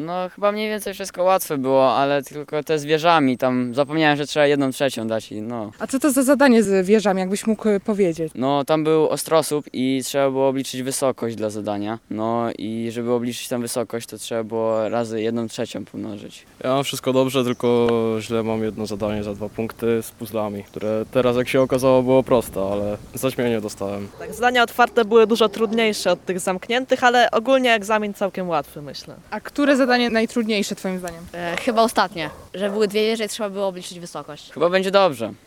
No chyba mniej więcej wszystko łatwe było, ale tylko te z wieżami, tam zapomniałem, że trzeba 1/3 dać i no. A co to za zadanie z wieżami, jakbyś mógł powiedzieć? No tam był ostrosłup i trzeba było obliczyć wysokość dla zadania. No i żeby obliczyć tę wysokość, to trzeba było razy 1/3 pomnożyć. Ja mam wszystko dobrze, tylko źle mam jedno zadanie za 2 punkty z puzzlami, które teraz jak się okazało było proste, ale zaćmienie dostałem. Tak, zadania otwarte były dużo trudniejsze od tych zamkniętych, ale ogólnie egzamin całkiem łatwy, myślę. A które zadanie najtrudniejsze twoim zdaniem? Chyba ostatnie, że były dwie wieże i trzeba było obliczyć wysokość. Chyba będzie dobrze.